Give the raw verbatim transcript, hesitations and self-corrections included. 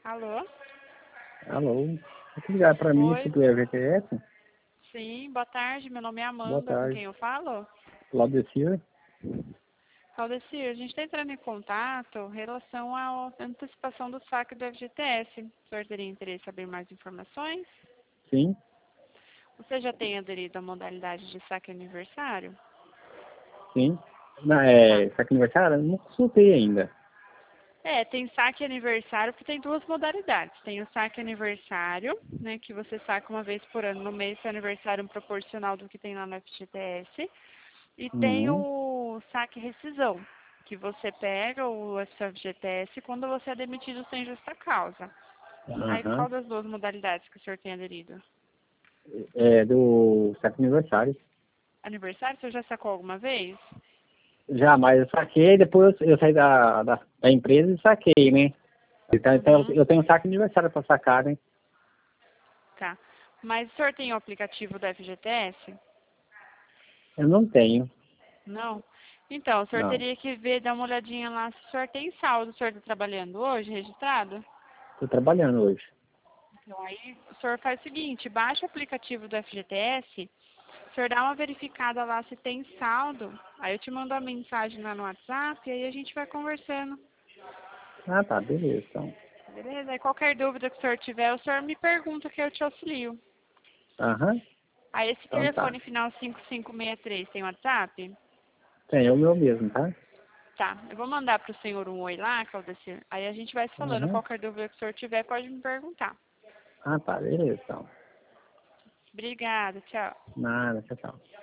Alô? Alô? Você ligar para mim Oi. sobre a V T S? Sim, boa tarde. Meu nome é Boa Amanda, com tarde. quem eu falo? Claudecir? Claudecir, a gente está entrando em contato em relação à antecipação do saque do F G T S. O senhor teria interesse em saber mais informações? Sim, Você já tem aderido à modalidade de saque aniversário? sim. Não, Tá. é, saque aniversário? Eu não consultei ainda. É, tem saque aniversário, porque tem duas modalidades. Tem o saque aniversário, né, que você saca uma vez por ano no mês, seu aniversário proporcional do que tem lá no F G T S. E tem Uhum. o saque rescisão, que você pega o F G T S quando você é demitido sem justa causa. Aí Aham. qual das duas modalidades que o senhor tem aderido? É do saque aniversário. Aniversário, o senhor já sacou alguma vez? Já, mas eu saquei, depois eu, eu saí da, da, da empresa e saquei, né? Então, então Uhum, eu tenho um saque aniversário para sacar, né? tá. Mas o senhor tem o aplicativo do F G T S? Eu não tenho, Não? Então, o senhor não. teria que ver, dar uma olhadinha lá se o senhor tem saldo. O senhor está trabalhando hoje, registrado? Estou trabalhando hoje. Então, aí o senhor faz o seguinte, baixa o aplicativo do F G T S, o senhor dá uma verificada lá se tem saldo, aí eu te mando uma mensagem lá no WhatsApp e aí a gente vai conversando, Ah, tá, beleza, então. beleza? Aí qualquer dúvida que o senhor tiver, o senhor me pergunta que eu te auxilio. Aham, Aí esse então tá. telefone final cinco cinco seis três tem WhatsApp? Tem, é o meu mesmo, tá? Tá, eu vou mandar pro senhor um oi lá, Claudecir, aí a gente vai se falando, Aham. qualquer dúvida que o senhor tiver pode me perguntar. Ah, tá, beleza, então. Obrigada, tchau. Nada, tchau, tchau.